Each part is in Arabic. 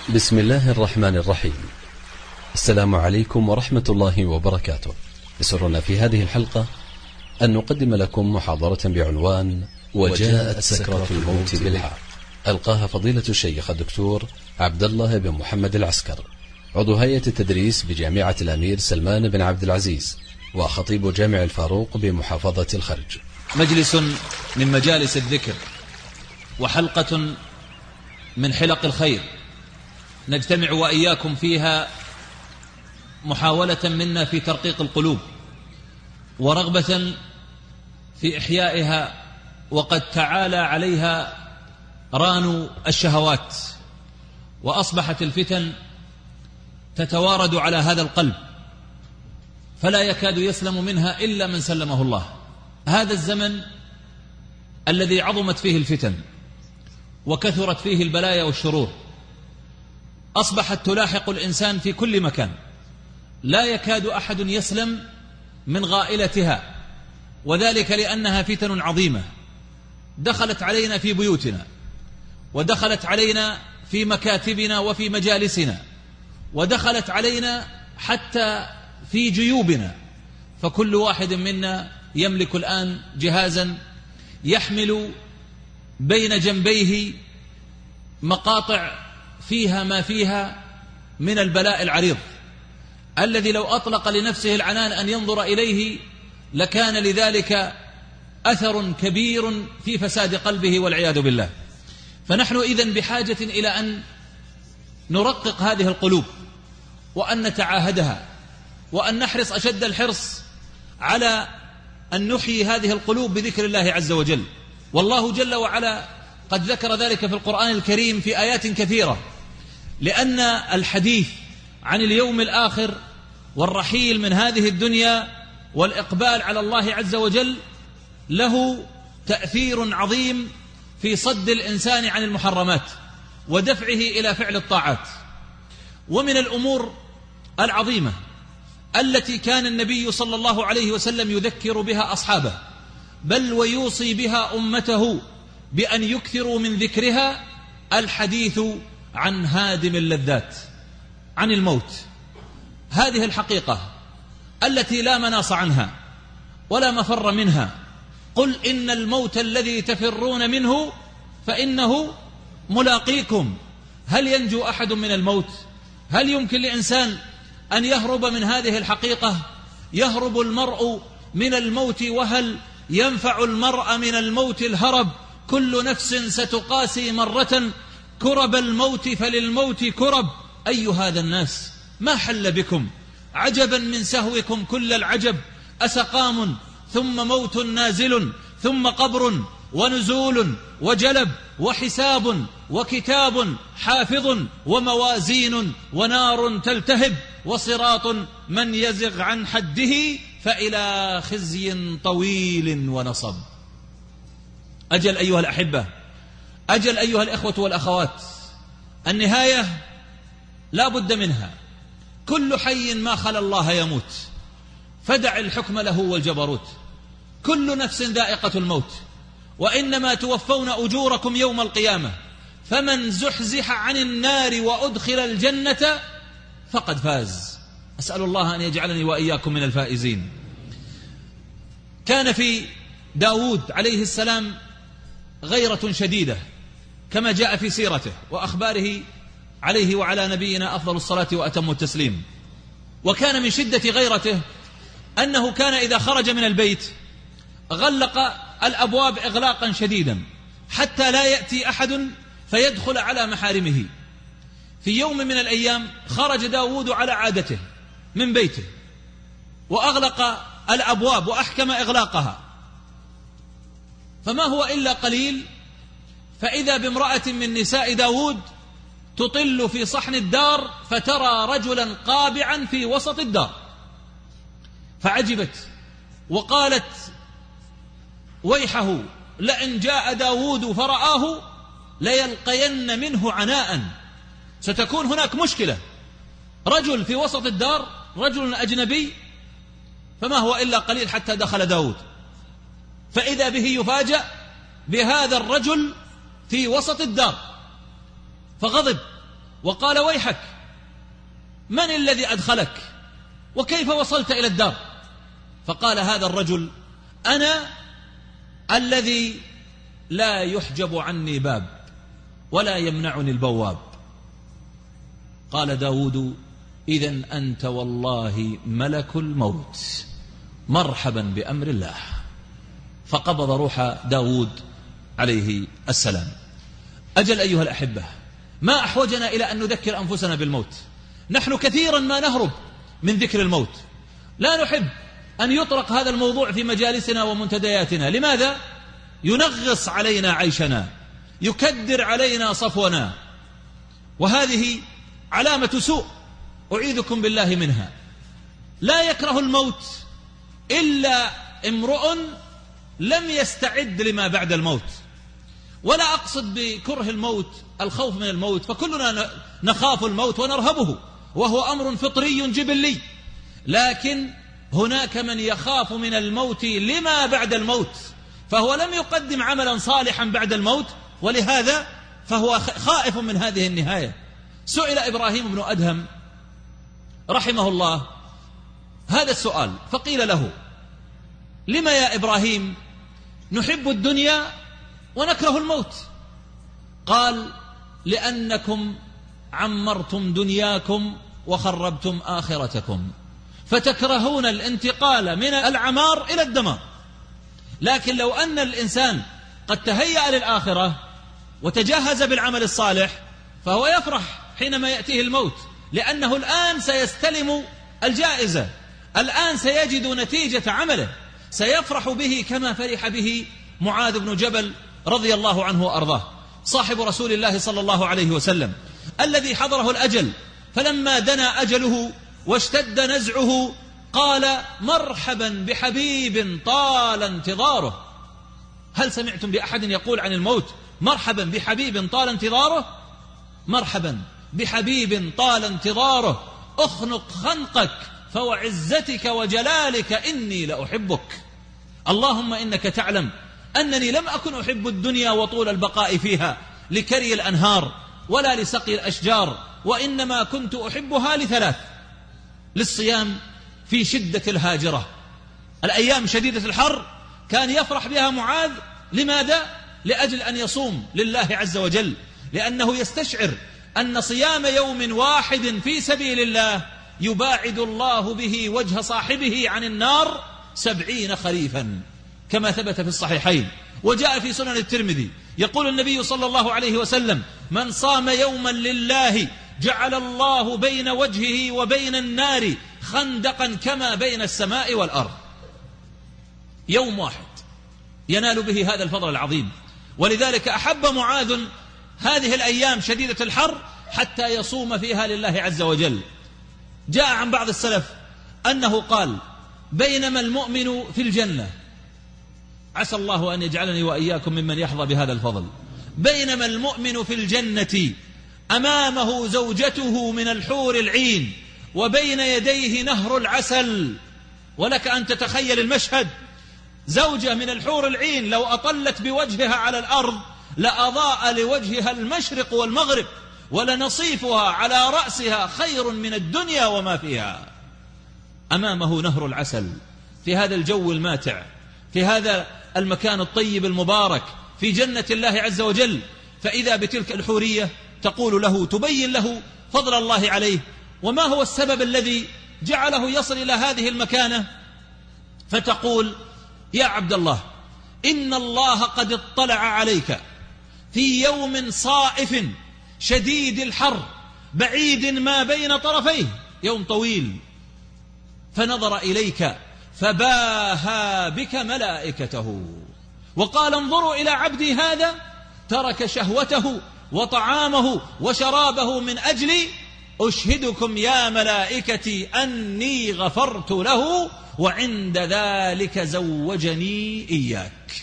بسم الله الرحمن الرحيم. السلام عليكم ورحمة الله وبركاته. يسرنا في هذه الحلقة أن نقدم لكم محاضرة بعنوان وجاءت سكرة الموت بالحق، ألقاها فضيلة الشيخ الدكتور عبد الله بن محمد العسكر، عضو هيئة التدريس بجامعة الأمير سلمان بن عبد العزيز وخطيب جامع الفاروق بمحافظة الخرج. مجلس من مجالس الذكر وحلقة من حلق الخير نجتمع وإياكم فيها محاولة منا في ترقيق القلوب ورغبة في إحيائها، وقد تعالى عليها ران الشهوات وأصبحت الفتن تتوارد على هذا القلب فلا يكاد يسلم منها إلا من سلمه الله. هذا الزمن الذي عظمت فيه الفتن وكثرت فيه البلايا والشرور أصبحت تلاحق الإنسان في كل مكان، لا يكاد أحد يسلم من غائلتها، وذلك لأنها فتن عظيمة دخلت علينا في بيوتنا، ودخلت علينا في مكاتبنا وفي مجالسنا، ودخلت علينا حتى في جيوبنا. فكل واحد منا يملك الآن جهازا يحمل بين جنبيه مقاطع فيها ما فيها من البلاء العريض، الذي لو أطلق لنفسه العنان أن ينظر إليه لكان لذلك أثر كبير في فساد قلبه والعياذ بالله. فنحن إذن بحاجة إلى أن نرقق هذه القلوب، وأن نتعاهدها، وأن نحرص أشد الحرص على أن نحيي هذه القلوب بذكر الله عز وجل. والله جل وعلا قد ذكر ذلك في القرآن الكريم في آيات كثيرة، لأن الحديث عن اليوم الآخر والرحيل من هذه الدنيا والإقبال على الله عز وجل له تأثير عظيم في صد الإنسان عن المحرمات ودفعه إلى فعل الطاعات. ومن الأمور العظيمة التي كان النبي صلى الله عليه وسلم يذكر بها أصحابه، بل ويوصي بها أمته بأن يكثروا من ذكرها، الحديث عن هادم اللذات، عن الموت. هذه الحقيقة التي لا مناص عنها ولا مفر منها. قل إن الموت الذي تفرون منه فإنه ملاقيكم. هل ينجو أحد من الموت؟ هل يمكن لإنسان أن يهرب من هذه الحقيقة؟ يهرب المرء من الموت، وهل ينفع المرء من الموت الهرب؟ كل نفس ستقاسي مرة كرب الموت فللموت كرب. أي هذا الناس ما حل بكم؟ عجبا من سهوكم كل العجب. أسقام ثم موت نازل ثم قبر ونزول وجلب وحساب وكتاب حافظ وموازين ونار تلتهب وصراط من يزغ عن حده فإلى خزي طويل ونصب. أجل أيها الأحبة، أجل أيها الإخوة والأخوات، النهاية لا بد منها. كل حي ما خلا الله يموت، فدع الحكم له والجبروت. كل نفس ذائقة الموت، وإنما توفون أجوركم يوم القيامة، فمن زحزح عن النار وأدخل الجنة فقد فاز. أسأل الله أن يجعلني وإياكم من الفائزين. كان في داود عليه السلام غيرة شديدة كما جاء في سيرته وأخباره عليه وعلى نبينا أفضل الصلاة وأتم التسليم. وكان من شدة غيرته أنه كان إذا خرج من البيت غلق الأبواب إغلاقا شديدا حتى لا يأتي أحد فيدخل على محارمه. في يوم من الأيام خرج داود على عادته من بيته وأغلق الأبواب وأحكم إغلاقها، فما هو إلا قليل فإذا بامرأة من نساء داود تطل في صحن الدار فترى رجلا قابعا في وسط الدار، فعجبت وقالت ويحه لئن جاء داود فرآه ليلقين منه عناء. ستكون هناك مشكلة، رجل في وسط الدار، رجل أجنبي. فما هو إلا قليل حتى دخل داود، فإذا به يفاجأ بهذا الرجل في وسط الدار، فغضب وقال ويحك، من الذي أدخلك وكيف وصلت إلى الدار؟ فقال هذا الرجل أنا الذي لا يحجب عني باب ولا يمنعني البواب. قال داود إذن أنت والله ملك الموت، مرحبا بأمر الله. فقبض روح داود عليه السلام. أجل أيها الأحبة، ما أحوجنا إلى أن نذكر أنفسنا بالموت. نحن كثيرا ما نهرب من ذكر الموت، لا نحب أن يطرق هذا الموضوع في مجالسنا ومنتدياتنا. لماذا؟ ينغص علينا عيشنا، يكدر علينا صفونا، وهذه علامة سوء أعيذكم بالله منها. لا يكره الموت إلا امرؤ لم يستعد لما بعد الموت. ولا أقصد بكره الموت الخوف من الموت، فكلنا نخاف الموت ونرهبه، وهو أمر فطري جبلي، لكن هناك من يخاف من الموت لما بعد الموت، فهو لم يقدم عملا صالحا بعد الموت، ولهذا فهو خائف من هذه النهاية. سئل إبراهيم بن أدهم رحمه الله هذا السؤال، فقيل له لما يا إبراهيم نحب الدنيا ونكره الموت؟ قال لأنكم عمرتم دنياكم وخربتم آخرتكم، فتكرهون الانتقال من العمار إلى الدمار. لكن لو أن الإنسان قد تهيأ للآخرة وتجهز بالعمل الصالح فهو يفرح حينما يأتيه الموت، لأنه الآن سيستلم الجائزة، الآن سيجد نتيجة عمله، سيفرح به كما فرح به معاذ بن جبل رضي الله عنه وأرضاه، صاحب رسول الله صلى الله عليه وسلم، الذي حضره الأجل، فلما دنا أجله واشتد نزعه قال مرحبا بحبيب طال انتظاره. هل سمعتم بأحد يقول عن الموت مرحبا بحبيب طال انتظاره؟ مرحبا بحبيب طال انتظاره، اخنق خنقك فوعزتك وجلالك إني لأحبك. اللهم إنك تعلم أنني لم أكن أحب الدنيا وطول البقاء فيها لكري الأنهار ولا لسقي الأشجار، وإنما كنت أحبها لثلاث: للصيام في شدة الهاجرة، الأيام شديدة الحر كان يفرح بها معاذ. لماذا؟ لأجل أن يصوم لله عز وجل، لأنه يستشعر أن صيام يوم واحد في سبيل الله يباعد الله به وجه صاحبه عن النار 70 خريفا، كما ثبت في الصحيحين وجاء في سنن الترمذي. يقول النبي صلى الله عليه وسلم: من صام يوما لله جعل الله بين وجهه وبين النار خندقا كما بين السماء والأرض. يوم واحد ينال به هذا الفضل العظيم، ولذلك أحب معاذ هذه الأيام شديدة الحر حتى يصوم فيها لله عز وجل. جاء عن بعض السلف أنه قال: بينما المؤمن في الجنة، عسى الله أن يجعلني وإياكم ممن يحظى بهذا الفضل، بينما المؤمن في الجنة أمامه زوجته من الحور العين وبين يديه نهر العسل. ولك أن تتخيل المشهد، زوجة من الحور العين لو أطلت بوجهها على الأرض لأضاء لوجهها المشرق والمغرب، ولنصيفها على رأسها خير من الدنيا وما فيها. أمامه نهر العسل في هذا الجو الماتع، في هذا المكان الطيب المبارك، في جنة الله عز وجل. فإذا بتلك الحورية تقول له، تبين له فضل الله عليه وما هو السبب الذي جعله يصل إلى هذه المكانة، فتقول: يا عبد الله، إن الله قد اطلع عليك في يوم صائف شديد الحر بعيد ما بين طرفيه، يوم طويل، فنظر إليك فباهى بك ملائكته وقال: انظروا إلى عبدي هذا ترك شهوته وطعامه وشرابه من أجلي، أشهدكم يا ملائكتي أني غفرت له وعند ذلك زوجني إياك.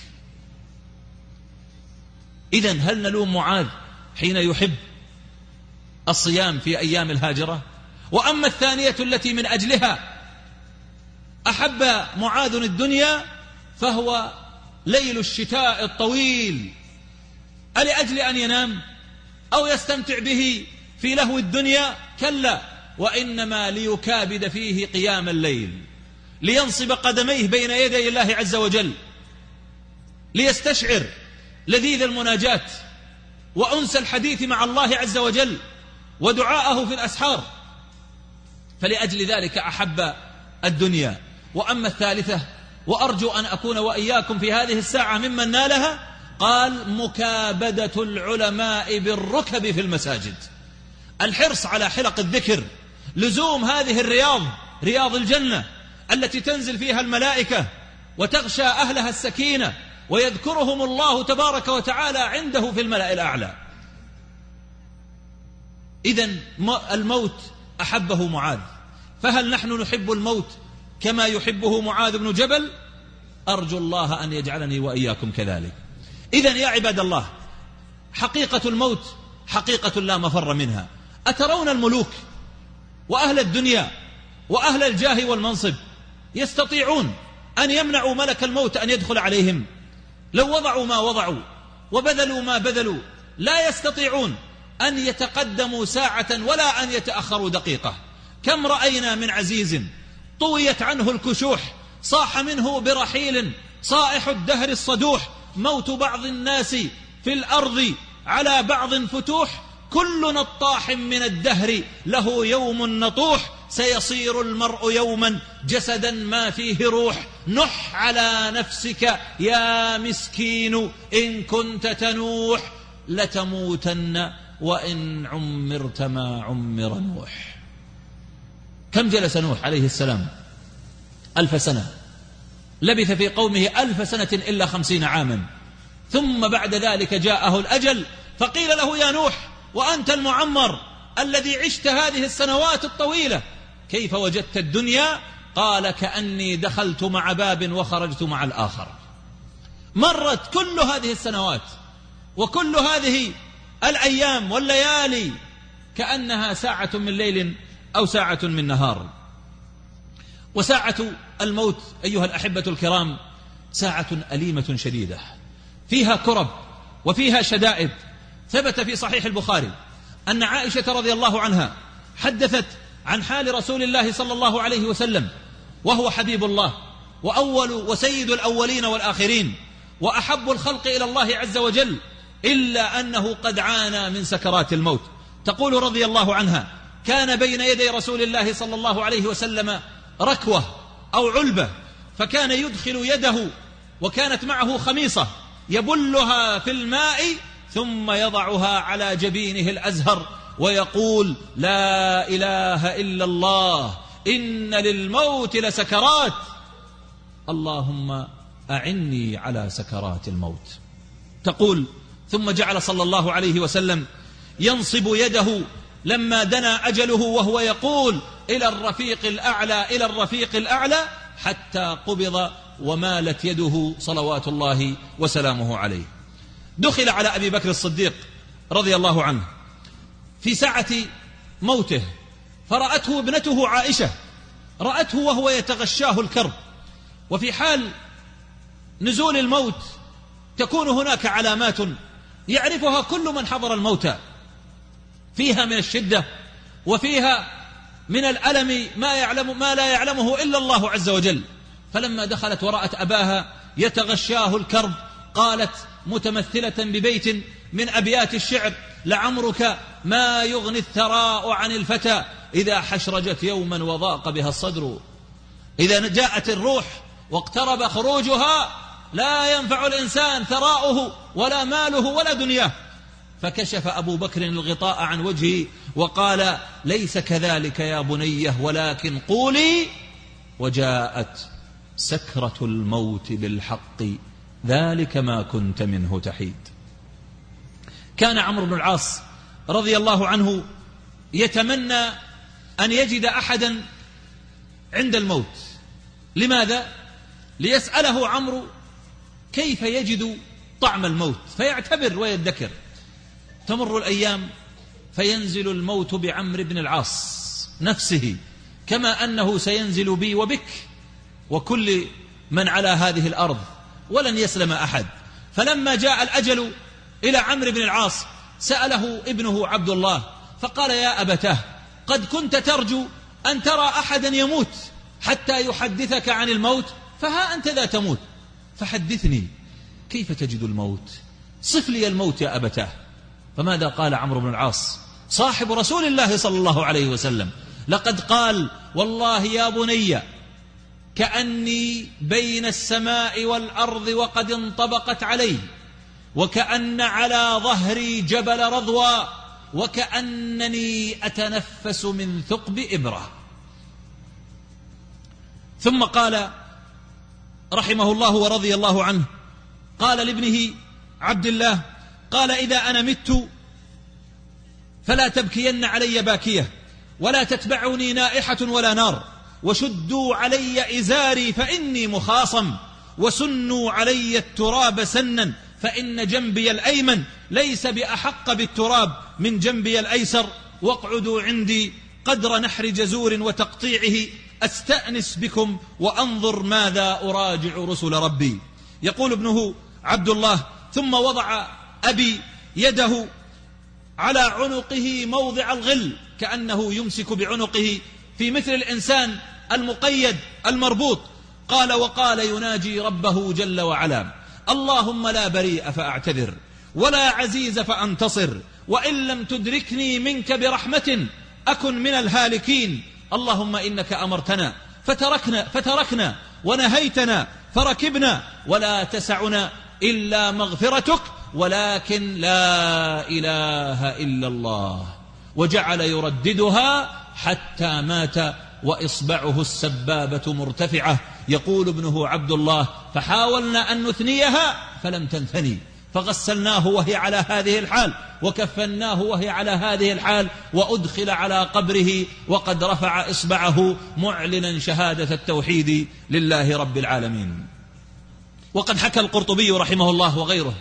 إذن هل نلوم معاذ حين يحب الصيام في أيام الهاجرة؟ وأما الثانية التي من أجلها أحب معاذ الدنيا فهو ليل الشتاء الطويل، ألأجل أن ينام أو يستمتع به في لهو الدنيا؟ كلا، وإنما ليكابد فيه قيام الليل، لينصب قدميه بين يدي الله عز وجل، ليستشعر لذيذ المناجاة وأنس الحديث مع الله عز وجل ودعاءه في الأسحار. فلأجل ذلك أحب الدنيا. وأما الثالثة، وأرجو أن أكون وإياكم في هذه الساعة ممن نالها، قال مكابدة العلماء بالركب في المساجد، الحرص على حلق الذكر، لزوم هذه الرياض، رياض الجنة التي تنزل فيها الملائكة وتغشى أهلها السكينة ويذكرهم الله تبارك وتعالى عنده في الملأ الأعلى. إذن الموت أحبه معاذ، فهل نحن نحب الموت كما يحبه معاذ بن جبل؟ أرجو الله أن يجعلني وإياكم كذلك. إذن يا عباد الله، حقيقة الموت حقيقة لا مفر منها. أترون الملوك وأهل الدنيا وأهل الجاه والمنصب يستطيعون أن يمنعوا ملك الموت أن يدخل عليهم؟ لو وضعوا ما وضعوا وبذلوا ما بذلوا لا يستطيعون أن يتقدموا ساعة ولا أن يتأخروا دقيقة. كم رأينا من عزيز طويت عنه الكشوح، صاح منه برحيل صائح الدهر الصدوح، موت بعض الناس في الأرض على بعض فتوح، كل نطاح من الدهر له يوم نطوح، سيصير المرء يوما جسدا ما فيه روح، نح على نفسك يا مسكين إن كنت تنوح، لتموتن وإن عمرت ما عمر نوح. كم جلس نوح عليه السلام؟ 1000 سنة، لبث في قومه 1000 سنة إلا 50 عاما، ثم بعد ذلك جاءه الأجل فقيل له يا نوح وأنت المعمر الذي عشت هذه السنوات الطويلة، كيف وجدت الدنيا؟ قال كأني دخلت مع باب وخرجت مع الآخر. مرت كل هذه السنوات وكل هذه الأيام والليالي كأنها ساعة من ليل أو ساعة من نهار. وساعة الموت أيها الأحبة الكرام ساعة أليمة شديدة، فيها كرب وفيها شدائد. ثبت في صحيح البخاري أن عائشة رضي الله عنها حدثت عن حال رسول الله صلى الله عليه وسلم، وهو حبيب الله وأول وسيد الأولين والآخرين وأحب الخلق إلى الله عز وجل، إلا أنه قد عانى من سكرات الموت. تقول رضي الله عنها: كان بين يدي رسول الله صلى الله عليه وسلم ركوة أو علبة، فكان يدخل يده وكانت معه خميصة يبلها في الماء ثم يضعها على جبينه الأزهر ويقول: لا إله إلا الله، إن للموت لسكرات، اللهم أعني على سكرات الموت. تقول: ثم جعل صلى الله عليه وسلم ينصب يده لما دنا أجله وهو يقول: إلى الرفيق الأعلى، إلى الرفيق الأعلى، حتى قبض ومالت يده صلوات الله وسلامه عليه. دخل على أبي بكر الصديق رضي الله عنه في ساعة موته، فرأته ابنته عائشة، رأته وهو يتغشاه الكرب. وفي حال نزول الموت تكون هناك علامات يعرفها كل من حضر الموتى، فيها من الشدة وفيها من الألم ما لا يعلمه إلا الله عز وجل. فلما دخلت ورأت أباها يتغشاه الكرب قالت متمثلة ببيت من أبيات الشعر: لعمرك ما يغني الثراء عن الفتى إذا حشرجت يوما وضاق بها الصدر. إذا جاءت الروح واقترب خروجها لا ينفع الإنسان ثراؤه ولا ماله ولا دنياه. فكشف أبو بكر الغطاء عن وجهه وقال: ليس كذلك يا بنيه، ولكن قولي: وجاءت سكرة الموت بالحق، ذلك ما كنت منه تحيد. كان عمرو بن العاص رضي الله عنه يتمنى أن يجد أحدا عند الموت. لماذا؟ ليسأله عمرو كيف يجد طعم الموت فيعتبر ويدكر. تمر الأيام فينزل الموت بعمرو بن العاص نفسه، كما أنه سينزل بي وبك وكل من على هذه الأرض، ولن يسلم أحد. فلما جاء الأجل إلى عمرو بن العاص سأله ابنه عبد الله فقال يا أبتاه قد كنت ترجو أن ترى أحدا يموت حتى يحدثك عن الموت، فها أنت ذا تموت، فحدثني كيف تجد الموت؟ صف لي الموت يا أبتاه. فماذا قال عمرو بن العاص صاحب رسول الله صلى الله عليه وسلم؟ لقد قال والله يا بني كأني بين السماء والأرض وقد انطبقت علي، وكأن على ظهري جبل رضوى، وكأنني أتنفس من ثقب إبرة. ثم قال رحمه الله ورضي الله عنه، قال لابنه عبد الله، قال إذا أنا مت فلا تبكين علي باكية، ولا تتبعني نائحة ولا نار، وشدوا علي إزاري فإني مخاصم، وسنوا علي التراب سنا، فإن جنبي الأيمن ليس بأحق بالتراب من جنبي الأيسر، واقعدوا عندي قدر نحر جزور وتقطيعه، أستأنس بكم وأنظر ماذا أراجع رسل ربي. يقول ابنه عبد الله ثم وضع أبي يده على عنقه موضع الغل، كأنه يمسك بعنقه في مثل الإنسان المقيد المربوط. قال وقال يناجي ربه جل وعلا: اللهم لا بريء فأعتذر، ولا عزيز فأنتصر، وإن لم تدركني منك برحمة أكن من الهالكين. اللهم إنك أمرتنا فتركنا ونهيتنا فركبنا، ولا تسعنا إلا مغفرتك، ولكن لا إله إلا الله. وجعل يرددها حتى مات وإصبعه السبابة مرتفعة. يقول ابنه عبد الله: فحاولنا أن نثنيها فلم تنثني، فغسلناه وهي على هذه الحال، وكفناه وهي على هذه الحال، وأدخل على قبره وقد رفع إصبعه معلنا شهادة التوحيد لله رب العالمين. وقد حكى القرطبي رحمه الله وغيره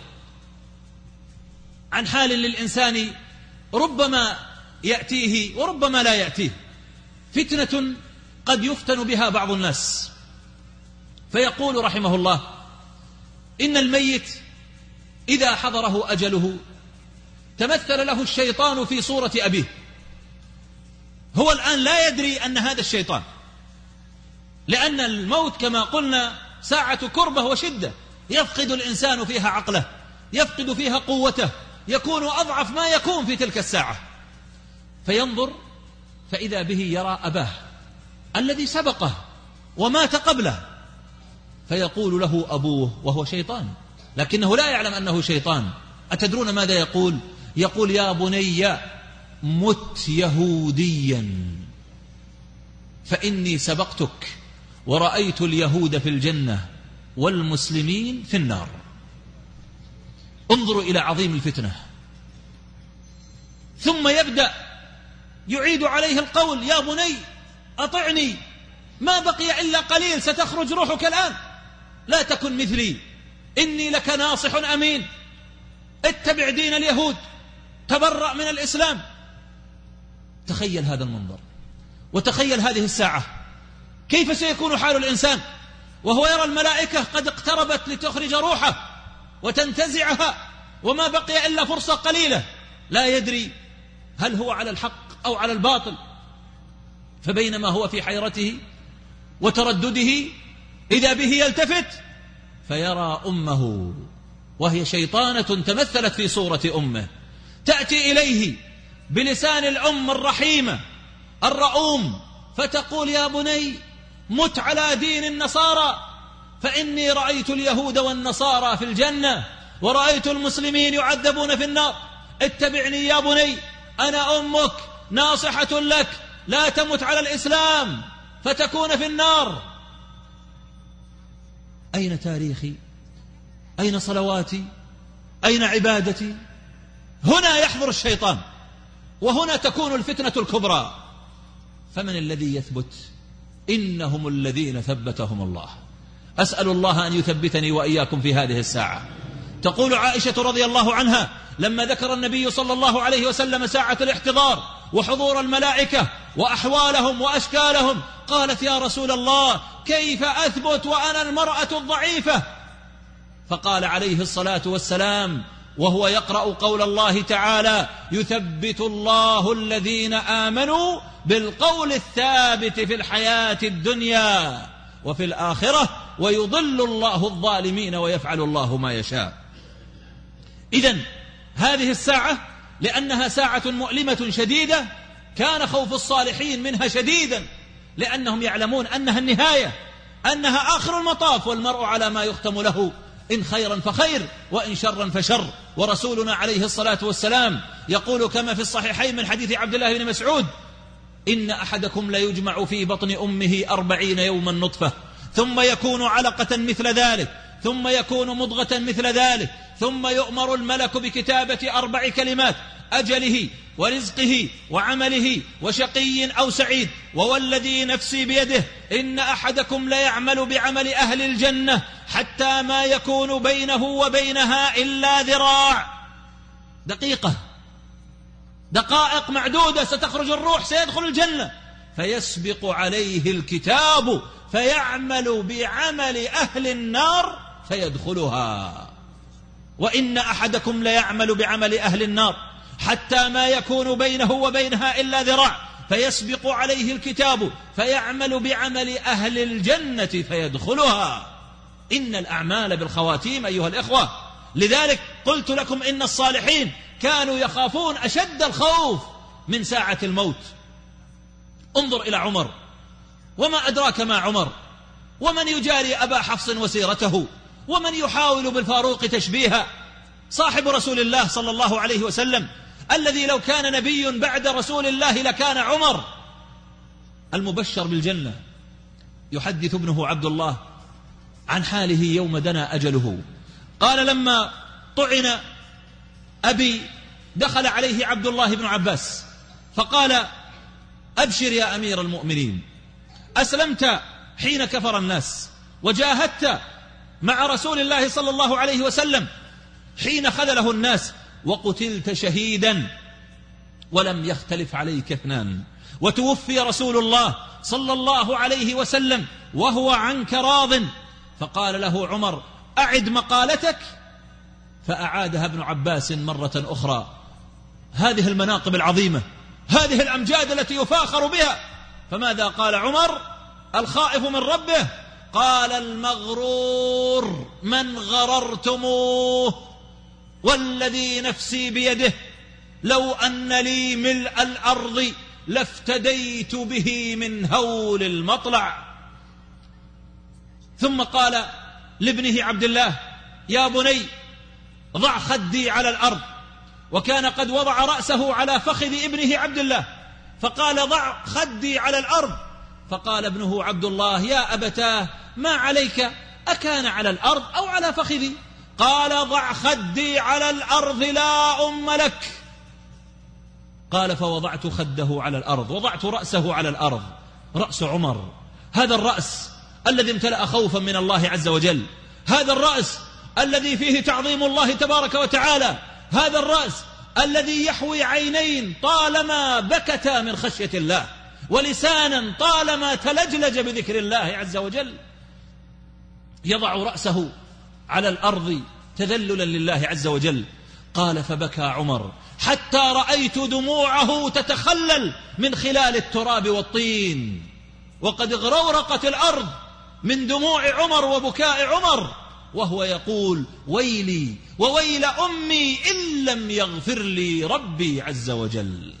عن حال للإنسان ربما يأتيه وربما لا يأتيه، فتنة قد يفتن بها بعض الناس، فيقول رحمه الله: إن الميت إذا حضره أجله تمثل له الشيطان في صورة أبيه. هو الآن لا يدري أن هذا الشيطان، لأن الموت كما قلنا ساعة كربة وشدة، يفقد الإنسان فيها عقله، يفقد فيها قوته، يكون أضعف ما يكون في تلك الساعة، فينظر فإذا به يرى أباه الذي سبقه ومات قبله، فيقول له أبوه وهو شيطان، لكنه لا يعلم أنه شيطان. أتدرون ماذا يقول؟ يقول: يا بني مت يهوديا، فإني سبقتك ورأيت اليهود في الجنة والمسلمين في النار. انظروا إلى عظيم الفتنة. ثم يبدأ يعيد عليه القول: يا بني أطعني، ما بقي إلا قليل، ستخرج روحك الآن، لا تكن مثلي، إني لك ناصح أمين، اتبع دين اليهود، تبرأ من الإسلام. تخيل هذا المنظر، وتخيل هذه الساعة، كيف سيكون حال الإنسان وهو يرى الملائكة قد اقتربت لتخرج روحه وتنتزعها، وما بقي إلا فرصة قليلة، لا يدري هل هو على الحق أو على الباطل. فبينما هو في حيرته وتردده إذا به يلتفت فيرى أمه، وهي شيطانة تمثلت في صورة أمه، تأتي إليه بلسان الأم الرحيمة الرؤوم، فتقول: يا بني مت على دين النصارى، فإني رأيت اليهود والنصارى في الجنة، ورأيت المسلمين يعذبون في النار، اتبعني يا بني، أنا أمك ناصحة لك، لا تمت على الإسلام فتكون في النار. أين تاريخي؟ أين صلواتي؟ أين عبادتي؟ هنا يحضر الشيطان، وهنا تكون الفتنة الكبرى. فمن الذي يثبت؟ إنهم الذين ثبتهم الله. أسأل الله أن يثبتني وإياكم في هذه الساعة. تقول عائشة رضي الله عنها لما ذكر النبي صلى الله عليه وسلم ساعة الاحتضار وحضور الملائكة وأحوالهم وأشكالهم، قالت: يا رسول الله كيف أثبت وأنا المرأة الضعيفة؟ فقال عليه الصلاة والسلام: وهو يقرأ قول الله تعالى: يثبت الله الذين آمنوا بالقول الثابت في الحياة الدنيا وفي الآخرة ويضل الله الظالمين ويفعل الله ما يشاء. إذن هذه الساعة لأنها ساعة مؤلمة شديدة كان خوف الصالحين منها شديدا، لأنهم يعلمون أنها النهاية، أنها آخر المطاف، والمرء على ما يختم له، إن خيرا فخير وإن شرا فشر. ورسولنا عليه الصلاة والسلام يقول كما في الصحيحين من حديث عبد الله بن مسعود: إن أحدكم ليجمع في بطن أمه 40 يوما نطفة، ثم يكون علقة مثل ذلك، ثم يكون مضغة مثل ذلك، ثم يؤمر الملك بكتابة 4 كلمات: أجله ورزقه وعمله وشقي أو سعيد، ووالذي نفسي بيده إن أحدكم ليعمل بعمل أهل الجنة حتى ما يكون بينه وبينها إلا ذراع. دقائق معدودة ستخرج الروح، سيدخل الجنة، فيسبق عليه الكتاب فيعمل بعمل أهل النار فيدخلها. وإن أحدكم ليعمل بعمل أهل النار حتى ما يكون بينه وبينها إلا ذراع، فيسبق عليه الكتاب فيعمل بعمل أهل الجنة فيدخلها. إن الأعمال بالخواتيم أيها الإخوة. لذلك قلت لكم إن الصالحين كانوا يخافون أشد الخوف من ساعة الموت. انظر إلى عمر، وما أدراك ما عمر، ومن يجاري أبا حفص وسيرته، ومن يحاول بالفاروق تشبيها، صاحب رسول الله صلى الله عليه وسلم، الذي لو كان نبي بعد رسول الله لكان عمر، المبشر بالجنة. يحدث ابنه عبد الله عن حاله يوم دنا أجله، قال: لما طعن أبي دخل عليه عبد الله بن عباس فقال: أبشر يا أمير المؤمنين، أسلمت حين كفر الناس، وجاهدت مع رسول الله صلى الله عليه وسلم حين خذله الناس، وقتلت شهيدا، ولم يختلف عليك اثنان، وتوفي رسول الله صلى الله عليه وسلم وهو عنك راض. فقال له عمر: أعد مقالتك. فأعادها ابن عباس مرة أخرى. هذه المناقب العظيمة، هذه الأمجاد التي يفاخر بها. فماذا قال عمر الخائف من ربه؟ قال: المغرور من غررتموه، والذي نفسي بيده لو أن لي ملء الأرض لافتديت به من هول المطلع. ثم قال لابنه عبد الله: يا بني ضع خدي على الأرض. وكان قد وضع رأسه على فخذ ابنه عبد الله، فقال: ضع خدي على الأرض. فقال ابنه عبد الله: يا أبتاه ما عليك، أكان على الأرض أو على فخذي؟ قال: ضع خدي على الأرض لا أم لك. قال: فوضعت خده على الأرض، وضعت رأسه على الأرض. رأس عمر، هذا الرأس الذي امتلأ خوفا من الله عز وجل، هذا الرأس الذي فيه تعظيم الله تبارك وتعالى، هذا الرأس الذي يحوي عينين طالما بكتا من خشية الله، ولسانا طالما تلجلج بذكر الله عز وجل، يضع رأسه على الأرض تذللا لله عز وجل. قال: فبكى عمر حتى رأيت دموعه تتخلل من خلال التراب والطين، وقد اغرورقت الأرض من دموع عمر وبكاء عمر، وهو يقول: ويلي وويل أمي إن لم يغفر لي ربي عز وجل.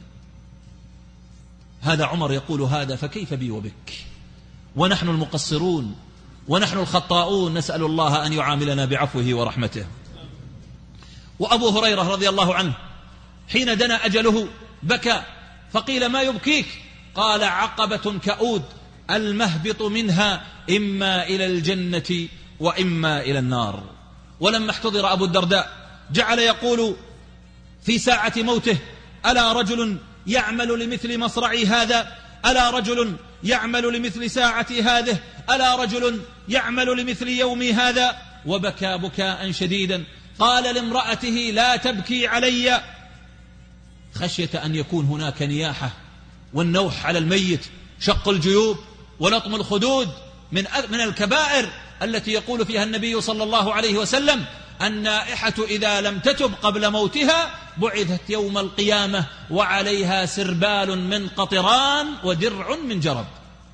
هذا عمر يقول هذا، فكيف بي وبك؟ ونحن المقصرون ونحن الخطاؤون، نسأل الله أن يعاملنا بعفوه ورحمته. وأبو هريرة رضي الله عنه حين دنا أجله بكى، فقيل: ما يبكيك؟ قال: عقبة كؤود المهبط منها إما إلى الجنة وإما إلى النار. ولما احتضر أبو الدرداء جعل يقول في ساعة موته: ألا رجل يعمل لمثل مصرعي هذا، ألا رجل يعمل لمثل ساعتي هذه، ألا رجل يعمل لمثل يومي هذا. وبكى بكاء شديدا. قال لامرأته: لا تبكي علي، خشية أن يكون هناك نياحة والنوح على الميت، شق الجيوب ولطم الخدود من الكبائر التي يقول فيها النبي صلى الله عليه وسلم: النائحة إذا لم تتب قبل موتها بعثت يوم القيامة وعليها سربال من قطران ودرع من جرب.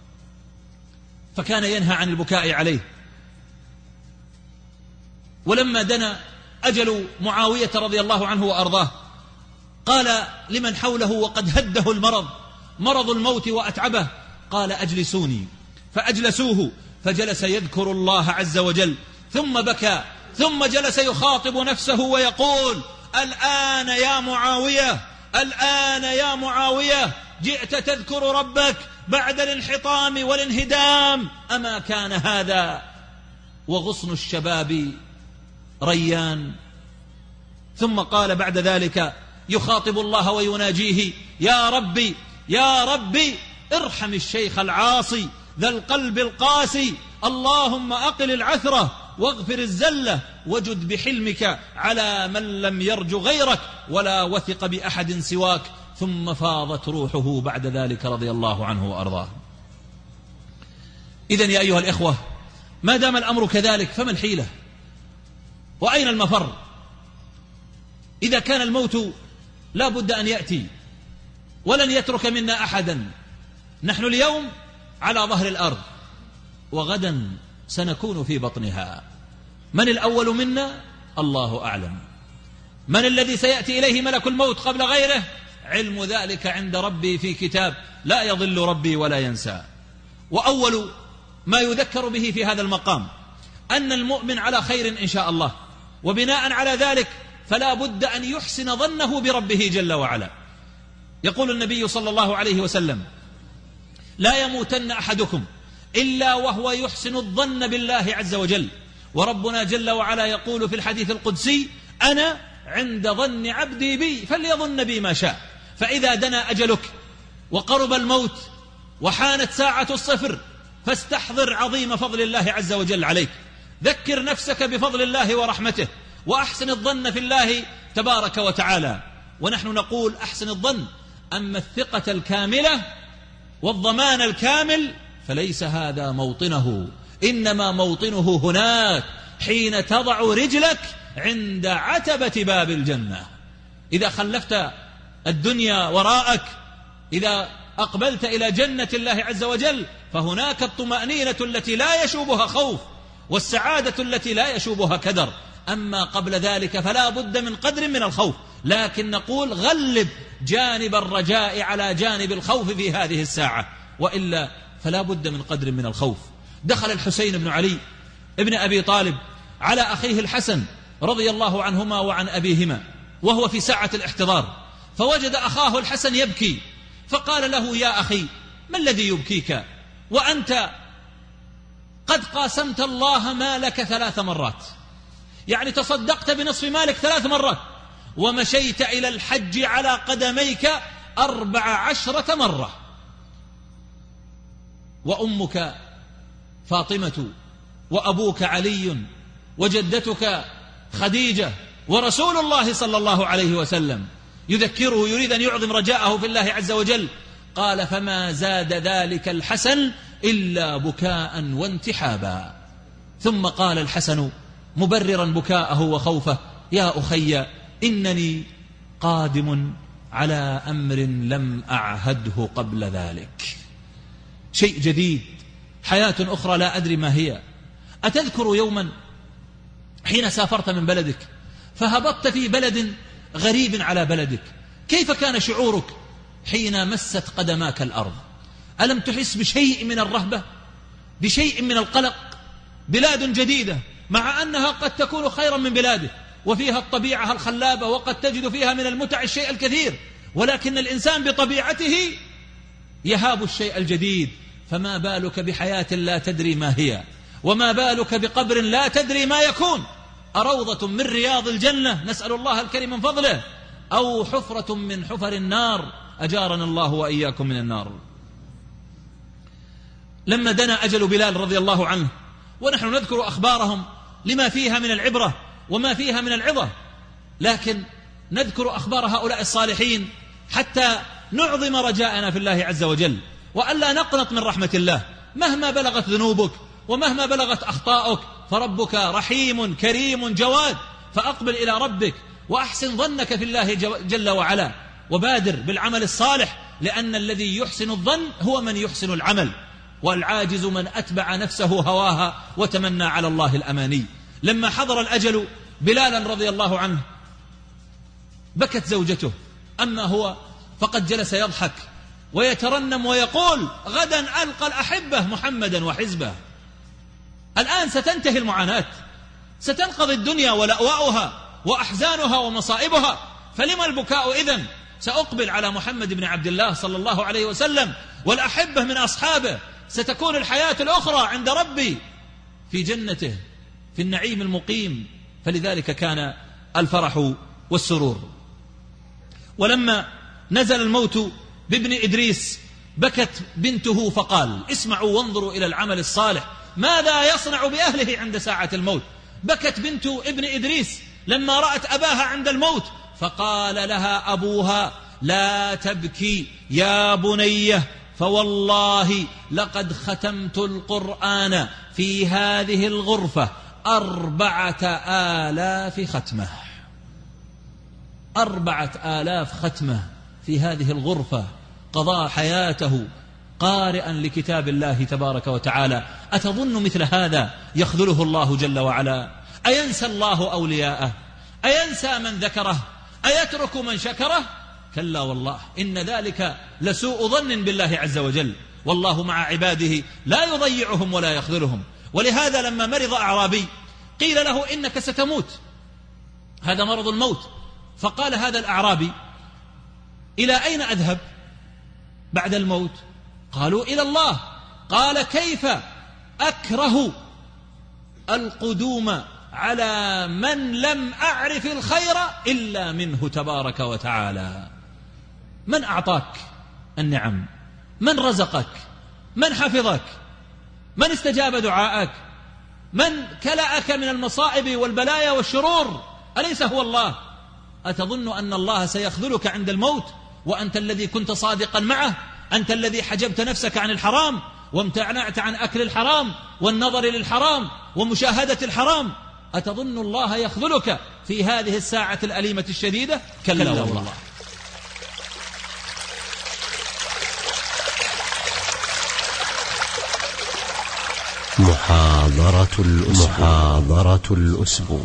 فكان ينهى عن البكاء عليه. ولما دنا أجل معاوية رضي الله عنه وأرضاه قال لمن حوله وقد هده المرض، مرض الموت وأتعبه، قال أجلسوني، فأجلسوه فجلس يذكر الله عز وجل، ثم بكى، ثم جلس يخاطب نفسه ويقول: الآن يا معاوية، الآن يا معاوية جئت تذكر ربك بعد الانحطام والانهدام، أما كان هذا وغصن الشباب ريان. ثم قال بعد ذلك يخاطب الله ويناجيه: يا ربي يا ربي ارحم الشيخ العاصي ذا القلب القاسي، اللهم أقل العثرة واغفر الزلة وجد بحلمك على من لم يرج غيرك ولا وثق بأحد سواك. ثم فاضت روحه بعد ذلك رضي الله عنه وأرضاه. إذن يا أيها الإخوة، ما دام الأمر كذلك فما الحيلة وأين المفر؟ إذا كان الموت لا بد أن يأتي ولن يترك منا أحدا. نحن اليوم على ظهر الأرض وغدا سنكون في بطنها. من الأول منا؟ الله أعلم. من الذي سيأتي إليه ملك الموت قبل غيره؟ علم ذلك عند ربي في كتاب لا يضل ربي ولا ينسى. وأول ما يذكر به في هذا المقام أن المؤمن على خير إن شاء الله، وبناء على ذلك فلا بد أن يحسن ظنه بربه جل وعلا. يقول النبي صلى الله عليه وسلم: لا يموتن أحدكم إلا وهو يحسن الظن بالله عز وجل. وربنا جل وعلا يقول في الحديث القدسي: أنا عند ظن عبدي بي فليظن بي ما شاء. فإذا دنا أجلك وقرب الموت وحانت ساعة الصفر فاستحضر عظيم فضل الله عز وجل عليك. ذكر نفسك بفضل الله ورحمته، وأحسن الظن في الله تبارك وتعالى. ونحن نقول أحسن الظن، أما الثقة الكاملة والضمان الكامل فليس هذا موطنه، إنما موطنه هناك حين تضع رجلك عند عتبة باب الجنة. إذا خلفت الدنيا وراءك، إذا أقبلت إلى جنة الله عز وجل، فهناك الطمأنينة التي لا يشوبها خوف، والسعادة التي لا يشوبها كدر. أما قبل ذلك فلا بد من قدر من الخوف، لكن نقول غلب جانب الرجاء على جانب الخوف في هذه الساعة، وإلا فلا بد من قدر من الخوف. دخل الحسين بن علي ابن أبي طالب على أخيه الحسن رضي الله عنهما وعن أبيهما وهو في ساعة الاحتضار، فوجد أخاه الحسن يبكي، فقال له: يا أخي، ما الذي يبكيك وأنت قد قاسمت الله مالك 3 مرات، يعني تصدقت بنصف مالك 3 مرات، ومشيت إلى الحج على قدميك 14 مرة، وأمك فاطمة وأبوك علي وجدتك خديجة ورسول الله صلى الله عليه وسلم يذكره، يريد أن يعظم رجاءه في الله عز وجل. قال: فما زاد ذلك الحسن إلا بكاء وانتحابا. ثم قال الحسن مبررا بكاءه وخوفه: يا أخي، إنني قادم على أمر لم أعهده قبل ذلك، شيء جديد، حياة أخرى لا أدري ما هي. أتذكر يوما حين سافرت من بلدك فهبطت في بلد غريب على بلدك، كيف كان شعورك حين مست قدماك الأرض؟ ألم تحس بشيء من الرهبة، بشيء من القلق؟ بلاد جديدة مع أنها قد تكون خيرا من بلاده، وفيها الطبيعة الخلابة، وقد تجد فيها من المتع الشيء الكثير، ولكن الإنسان بطبيعته يهاب الشيء الجديد. فما بالك بحياة لا تدري ما هي، وما بالك بقبر لا تدري ما يكون، أروضة من رياض الجنة نسأل الله الكريم من فضله، أو حفرة من حفر النار، أجارنا الله وإياكم من النار. لما دنا أجل بلال رضي الله عنه، ونحن نذكر أخبارهم لما فيها من العبرة وما فيها من العظة، لكن نذكر أخبار هؤلاء الصالحين حتى نعظم رجاءنا في الله عز وجل، وألا نقنط من رحمة الله مهما بلغت ذنوبك ومهما بلغت أخطاؤك، فربك رحيم كريم جواد فأقبل إلى ربك وأحسن ظنك في الله جل وعلا، وبادر بالعمل الصالح، لأن الذي يحسن الظن هو من يحسن العمل، والعاجز من أتبع نفسه هواها وتمنى على الله الأماني. لما حضر الأجل بلالا رضي الله عنه بكت زوجته، أما هو فقد جلس يضحك ويترنم ويقول: غدا ألقى الأحبة محمدا وحزبه. الآن ستنتهي المعاناة، ستنقضي الدنيا ولأواؤها وأحزانها ومصائبها، فلما البكاء إذن؟ سأقبل على محمد بن عبد الله صلى الله عليه وسلم والأحبة من أصحابه، ستكون الحياة الأخرى عند ربي في جنته في النعيم المقيم. فلذلك كان الفرح والسرور. ولما نزل الموت بابن إدريس بكت بنته فقال: اسمعوا وانظروا إلى العمل الصالح ماذا يصنع بأهله عند ساعة الموت. بكت بنت ابن إدريس لما رأت أباها عند الموت، فقال لها أبوها: لا تبكي يا بنيه، فوالله لقد ختمت القرآن في هذه الغرفة 4000 ختمة. 4000 ختمة في هذه الغرفة، قضى حياته قارئا لكتاب الله تبارك وتعالى. أتظن مثل هذا يخذله الله جل وعلا؟ أينسى الله أولياءه؟ أينسى من ذكره؟ أيترك من شكره؟ كلا والله، إن ذلك لسوء ظن بالله عز وجل، والله مع عباده لا يضيعهم ولا يخذلهم. ولهذا لما مرض أعرابي قيل له: إنك ستموت، هذا مرض الموت. فقال هذا الأعرابي: إلى أين أذهب بعد الموت؟ قالوا: إلى الله. قال: كيف أكره القدوم على من لم أعرف الخير إلا منه تبارك وتعالى. من أعطاك النعم؟ من رزقك؟ من حفظك؟ من استجاب دعاءك؟ من كلأك من المصائب والبلايا والشرور؟ أليس هو الله؟ أتظن أن الله سيخذلك عند الموت وأنت الذي كنت صادقا معه؟ أنت الذي حجبت نفسك عن الحرام وامتنعت عن أكل الحرام والنظر للحرام ومشاهدة الحرام. أتظن الله يخذلك في هذه الساعة الأليمة الشديدة؟ كلا والله. محاضرة الأسبوع.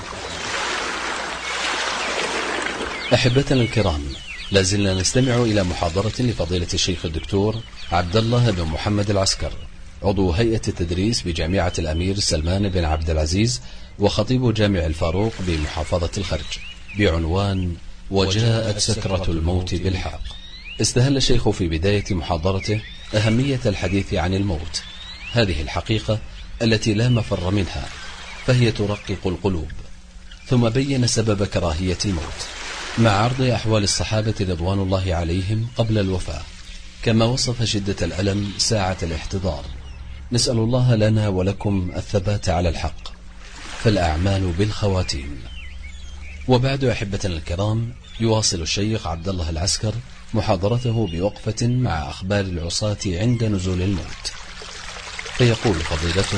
أحبتنا الكرام، لازلنا نستمع إلى محاضرة لفضيلة الشيخ الدكتور عبد الله بن محمد العسكر، عضو هيئة التدريس بجامعة الأمير سلمان بن عبد العزيز وخطيب جامع الفاروق بمحافظة الخرج، بعنوان: وجاءت سكرة الموت بالحق. استهل الشيخ في بداية محاضرته أهمية الحديث عن الموت، هذه الحقيقة التي لا مفر منها، فهي ترقق القلوب. ثم بين سبب كراهية الموت مع عرض أحوال الصحابة رضوان الله عليهم قبل الوفاة، كما وصف شدة الألم ساعة الاحتضار. نسأل الله لنا ولكم الثبات على الحق، فالأعمال بالخواتيم. وبعد أحبتنا الكرام، يواصل الشيخ عبد الله العسكر محاضرته بوقفة مع أخبار العصاة عند نزول الموت، فيقول فضيلته: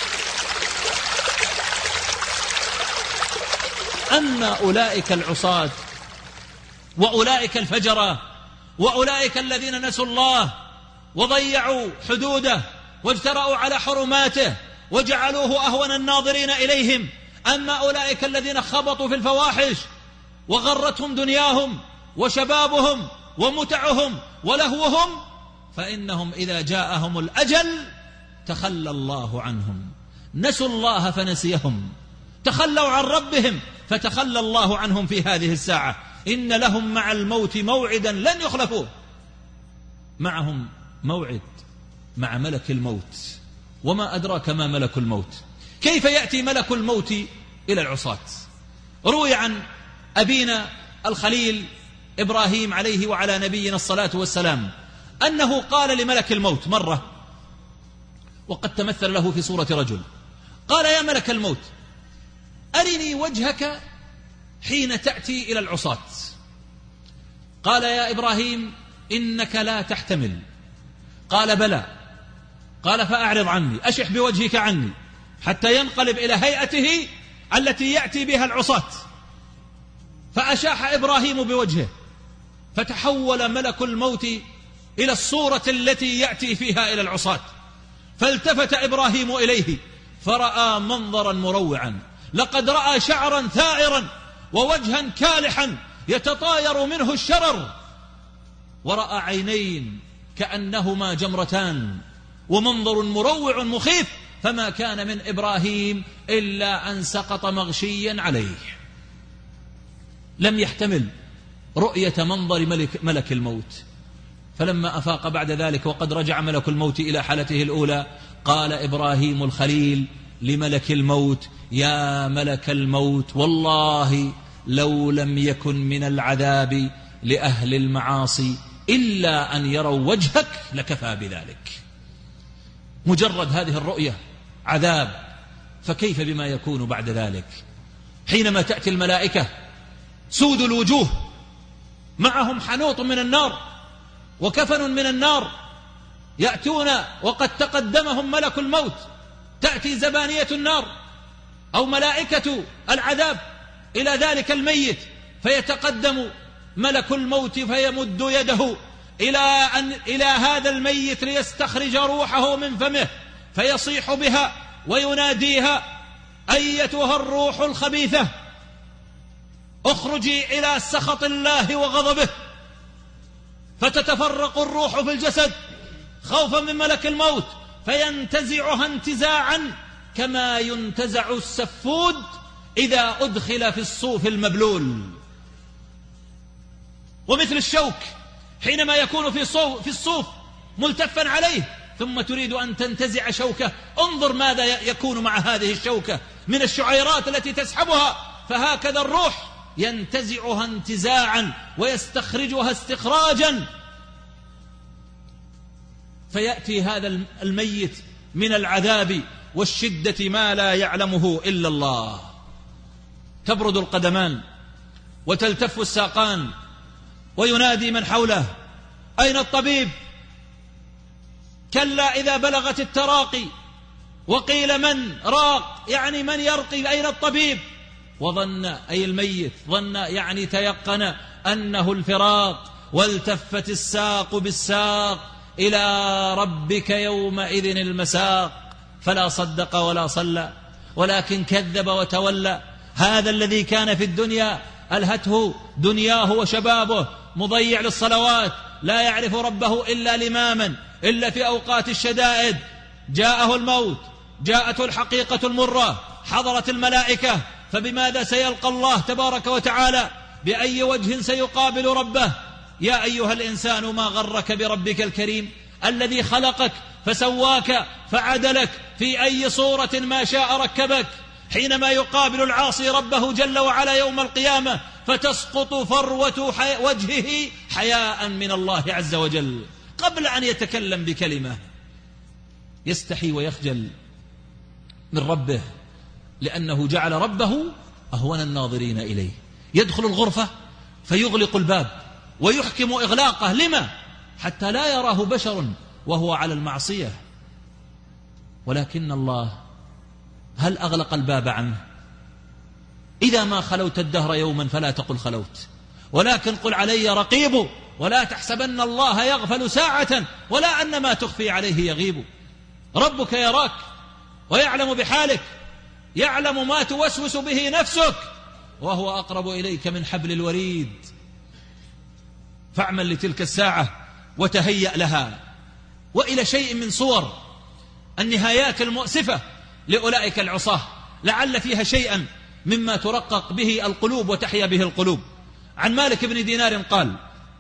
أما أولئك العصاة وأولئك الفجرة وأولئك الذين نسوا الله وضيعوا حدوده واجترأوا على حرماته وجعلوه أهون الناظرين إليهم، أما أولئك الذين خبطوا في الفواحش وغرتهم دنياهم وشبابهم ومتعهم ولهوهم، فإنهم إذا جاءهم الأجل تخلى الله عنهم، نسوا الله فنسيهم، تخلوا عن ربهم فتخلى الله عنهم في هذه الساعة. إن لهم مع الموت موعدا لن يخلفوه. معهم موعد مع ملك الموت، وما أدراك ما ملك الموت. كيف يأتي ملك الموت إلى العصاة؟ روي عن أبينا الخليل إبراهيم عليه وعلى نبينا الصلاة والسلام أنه قال لملك الموت مرة، وقد تمثل له في صورة رجل، قال: يا ملك الموت، أرني وجهك حين تأتي إلى العصاة. قال: يا إبراهيم، إنك لا تحتمل. قال: بلى. قال: فأعرض عني، أشح بوجهك عني حتى ينقلب إلى هيئته التي يأتي بها العصاة، فأشاح إبراهيم بوجهه فتحول ملك الموت إلى الصورة التي يأتي فيها إلى العصاة، فالتفت إبراهيم إليه فرأى منظرا مروعا، لقد رأى شعرا ثائرا ووجها كالحا يتطاير منه الشرر، ورأى عينين كأنهما جمرتان، ومنظر مروع مخيف، فما كان من إبراهيم إلا أن سقط مغشيا عليه، لم يحتمل رؤية منظر ملك الموت. فلما أفاق بعد ذلك وقد رجع ملك الموت إلى حالته الأولى، قال إبراهيم الخليل لملك الموت: يا ملك الموت، والله لو لم يكن من العذاب لأهل المعاصي إلا أن يروا وجهك لكفى بذلك. مجرد هذه الرؤية عذاب، فكيف بما يكون بعد ذلك؟ حينما تأتي الملائكة سود الوجوه، معهم حنوط من النار وكفن من النار، يأتون وقد تقدمهم ملك الموت، تأتي زبانية النار أو ملائكة العذاب إلى ذلك الميت، فيتقدم ملك الموت فيمد يده إلى هذا الميت ليستخرج روحه من فمه، فيصيح بها ويناديها: أيتها الروح الخبيثة، اخرجي إلى سخط الله وغضبه. فتتفرق الروح في الجسد خوفا من ملك الموت، فينتزعها انتزاعا كما ينتزع السفود إذا أدخل في الصوف المبلول. ومثل الشوك حينما يكون في الصوف ملتفا عليه ثم تريد أن تنتزع شوكه، انظر ماذا يكون مع هذه الشوكة من الشعيرات التي تسحبها، فهكذا الروح ينتزعها انتزاعا ويستخرجها استخراجا، فيأتي هذا الميت من العذاب والشدة ما لا يعلمه إلا الله. تبرد القدمان وتلتف الساقان، وينادي من حوله: أين الطبيب؟ كلا إذا بلغت التراقي، وقيل من راق، يعني من يرقي، أين الطبيب؟ وظن أي الميت ظن يعني تيقن أنه الفراق، والتفت الساق بالساق، إلى ربك يومئذ المساق. فلا صدق ولا صلى، ولكن كذب وتولى. هذا الذي كان في الدنيا ألهته دنياه وشبابه، مضيع للصلوات، لا يعرف ربه إلا لماما، إلا في أوقات الشدائد. جاءه الموت، جاءته الحقيقة المرة، حضرت الملائكة، فبماذا سيلقى الله تبارك وتعالى؟ بأي وجه سيقابل ربه؟ يا أيها الإنسان ما غرك بربك الكريم الذي خلقك فسواك فعدلك، في أي صورة ما شاء ركبك. حينما يقابل العاصي ربه جل وعلا يوم القيامة فتسقط فروة وجهه حياء من الله عز وجل، قبل أن يتكلم بكلمة يستحي ويخجل من ربه، لأنه جعل ربه أهون الناظرين إليه. يدخل الغرفة فيغلق الباب ويحكم إغلاقه، لما؟ حتى لا يراه بشر وهو على المعصية. ولكن الله هل أغلق الباب عنه؟ إذا ما خلوت الدهر يوما فلا تقل خلوت، ولكن قل علي رقيب، ولا تحسبن الله يغفل ساعة ولا أن ما تخفي عليه يغيب. ربك يراك ويعلم بحالك، يعلم ما توسوس به نفسك، وهو أقرب إليك من حبل الوريد. فاعمل لتلك الساعة وتهيأ لها. وإلى شيء من صور النهايات المؤسفة لأولئك العصاة، لعل فيها شيئا مما ترقق به القلوب وتحيا به القلوب. عن مالك بن دينار قال: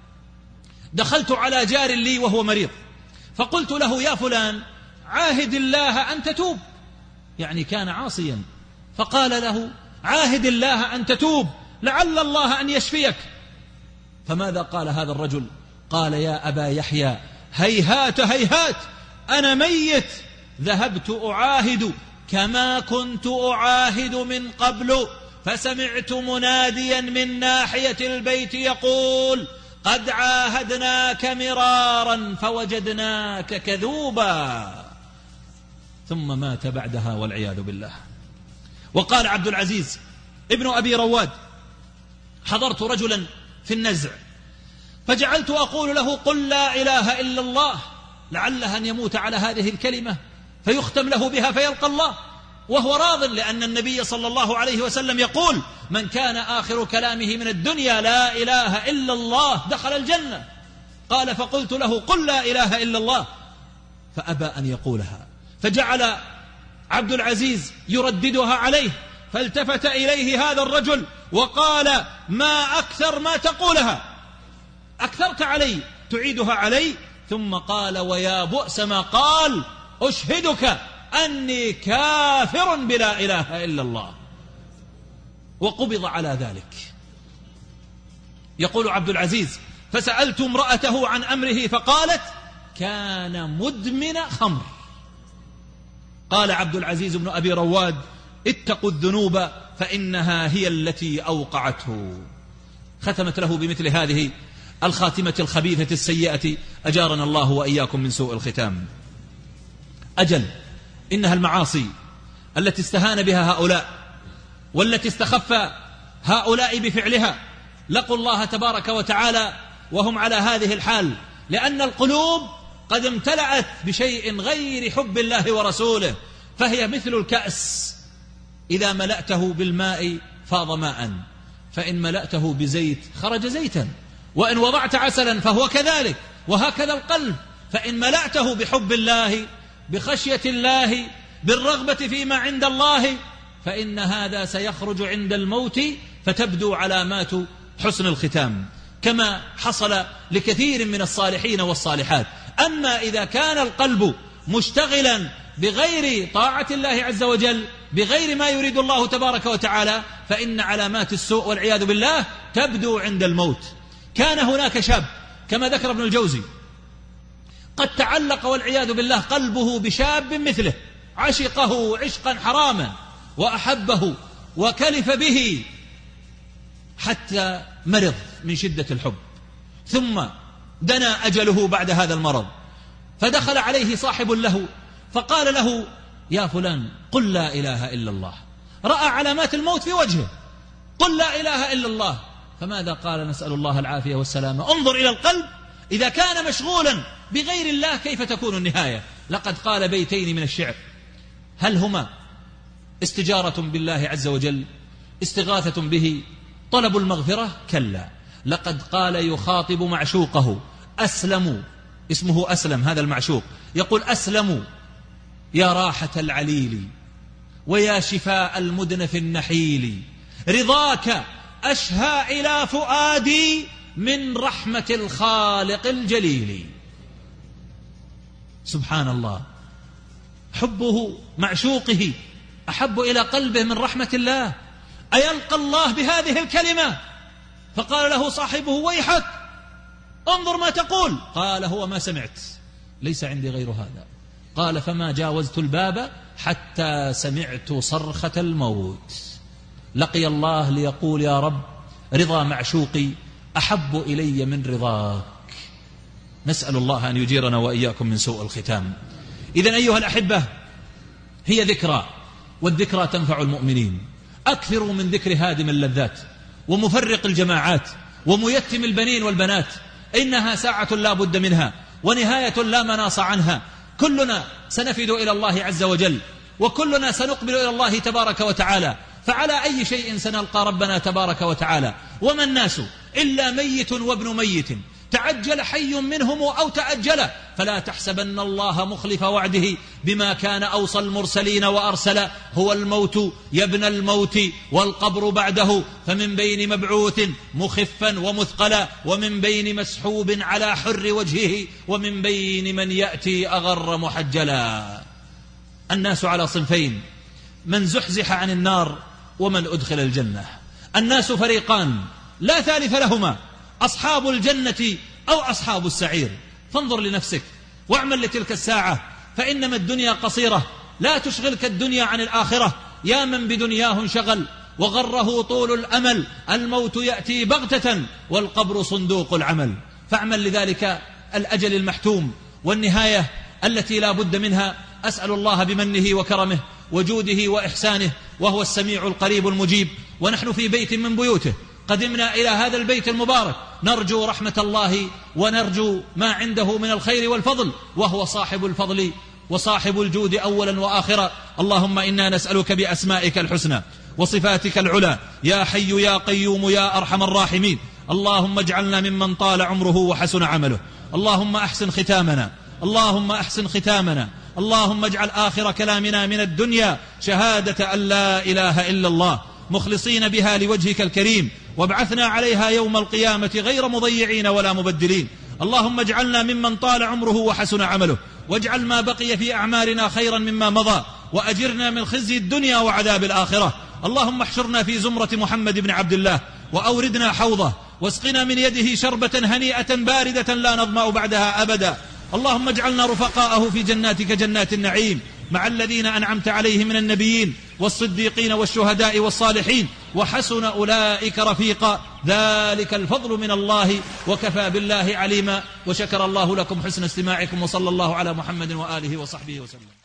دخلت على جار لي وهو مريض، فقلت له: يا فلان، عاهد الله أن تتوب، يعني كان عاصيا، فقال له: عاهد الله أن تتوب لعل الله أن يشفيك. فماذا قال هذا الرجل؟ قال: يا أبا يحيى، هيهات هيهات، أنا ميت، ذهبت أعاهد كما كنت أعاهد من قبل، فسمعت مناديا من ناحية البيت يقول: قد عاهدناك مرارا فوجدناك كذوبا. ثم مات بعدها والعياذ بالله. وقال عبد العزيز ابن أبي رواد: حضرت رجلا في النزع فجعلت أقول له: قل لا إله إلا الله، لعله أن يموت على هذه الكلمة فيختم له بها فيلقى الله، وهو راض، لأن النبي صلى الله عليه وسلم يقول: من كان آخر كلامه من الدنيا لا إله إلا الله دخل الجنة. قال: فقلت له: قل لا إله إلا الله، فأبى أن يقولها، فجعل عبد العزيز يرددها عليه، فالتفت إليه هذا الرجل وقال: ما أكثر ما تقولها، أكثرت علي، تعيدها علي. ثم قال: ويا بؤس ما قال، أشهدك أني كافر بلا إله إلا الله. وقبض على ذلك. يقول عبد العزيز: فسألت امرأته عن أمره فقالت: كان مدمن خمر. قال عبد العزيز بن أبي رواد: اتقوا الذنوب فإنها هي التي أوقعته. ختمت له بمثل هذه الخاتمة الخبيثة السيئة، أجارنا الله وإياكم من سوء الختام. أجل، إنها المعاصي التي استهان بها هؤلاء والتي استخف هؤلاء بفعلها لقوا الله تبارك وتعالى وهم على هذه الحال، لأن القلوب قد امتلأت بشيء غير حب الله ورسوله، فهي مثل الكأس إذا ملأته بالماء فاض ماء، فإن ملأته بزيت خرج زيتا، وإن وضعت عسلا فهو كذلك. وهكذا القلب، فإن ملأته بحب الله، بخشية الله، بالرغبة فيما عند الله، فإن هذا سيخرج عند الموت فتبدو علامات حسن الختام، كما حصل لكثير من الصالحين والصالحات. أما إذا كان القلب مشتغلا بغير طاعة الله عز وجل، بغير ما يريد الله تبارك وتعالى، فإن علامات السوء والعياذ بالله تبدو عند الموت. كان هناك شاب كما ذكر ابن الجوزي قد تعلق والعياذ بالله قلبه بشاب مثله، عشقه عشقا حراما وأحبه وكلف به حتى مرض من شدة الحب، ثم دنا أجله بعد هذا المرض، فدخل عليه صاحب له فقال له: يا فلان قل لا إله إلا الله. رأى علامات الموت في وجهه، قل لا إله إلا الله. فماذا قال؟ نسأل الله العافية والسلامة. انظر إلى القلب إذا كان مشغولا بغير الله كيف تكون النهاية. لقد قال بيتين من الشعر: هل هما استجارة بالله عز وجل، استغاثة به، طلب المغفرة؟ كلا. لقد قال يخاطب معشوقه: أسلم، اسمه أسلم هذا المعشوق، يقول: أسلم يا راحة العليل ويا شفاء المدنف النحيل، رضاك أشهى إلى فؤادي من رحمة الخالق الجليل. سبحان الله، حبه معشوقه أحب إلى قلبه من رحمة الله. أيلقى الله بهذه الكلمة؟ فقال له صاحبه: ويحك، انظر ما تقول. قال: هو ما سمعت، ليس عندي غير هذا. قال: فما جاوزت الباب حتى سمعت صرخة الموت. لقي الله ليقول: يا رب، رضا معشوقي أحب إلي من رضاك. نسأل الله أن يجيرنا وإياكم من سوء الختام. إذن أيها الأحبة، هي ذكرى، والذكرى تنفع المؤمنين. أكثروا من ذكر هادم اللذات ومفرق الجماعات وميتم البنين والبنات، إنها ساعة لا بد منها ونهاية لا مناص عنها. كلنا سنفد إلى الله عز وجل، وكلنا سنقبل إلى الله تبارك وتعالى، فعلى أي شيء سنلقى ربنا تبارك وتعالى؟ وما الناس إلا ميت وابن ميت، تعجل حي منهم أو تأجل، فلا تحسبن الله مخلف وعده بما كان أوصى المرسلين وأرسل. هو الموت يا ابن الموت والقبر بعده، فمن بين مبعوث مخفا ومثقلا، ومن بين مسحوب على حر وجهه، ومن بين من يأتي أغر محجلا. الناس على صنفين: من زحزح عن النار ومن أدخل الجنة. الناس فريقان لا ثالث لهما، أصحاب الجنة أو أصحاب السعير. فانظر لنفسك واعمل لتلك الساعة، فإنما الدنيا قصيرة، لا تشغلك الدنيا عن الآخرة. يا من بدنياه انشغل وغره طول الأمل، الموت يأتي بغتة والقبر صندوق العمل. فاعمل لذلك الأجل المحتوم والنهاية التي لا بد منها. أسأل الله بمنه وكرمه وجوده وإحسانه، وهو السميع القريب المجيب. ونحن في بيت من بيوته، قدمنا إلى هذا البيت المبارك نرجو رحمة الله ونرجو ما عنده من الخير والفضل، وهو صاحب الفضل وصاحب الجود أولا وآخرا. اللهم إنا نسألك بأسمائك الحسنى وصفاتك العلى يا حي يا قيوم يا أرحم الراحمين، اللهم اجعلنا ممن طال عمره وحسن عمله. اللهم أحسن ختامنا، اللهم أحسن ختامنا، اللهم اجعل آخر كلامنا من الدنيا شهادة أن لا إله إلا الله، مخلصين بها لوجهك الكريم، وابعثنا عليها يوم القيامة غير مضيعين ولا مبدلين. اللهم اجعلنا ممن طال عمره وحسن عمله، واجعل ما بقي في أعمارنا خيرا مما مضى، وأجرنا من خزي الدنيا وعذاب الآخرة. اللهم احشرنا في زمرة محمد بن عبد الله، وأوردنا حوضه، واسقنا من يده شربة هنيئة باردة لا نظمأ بعدها أبدا. اللهم اجعلنا رفقاءه في جناتك جنات النعيم، مع الذين أنعمت عليهم من النبيين والصديقين والشهداء والصالحين، وحسن أولئك رفيقا. ذلك الفضل من الله، وكفى بالله عليما. وشكر الله لكم حسن استماعكم، وصلى الله على محمد وآله وصحبه وسلم.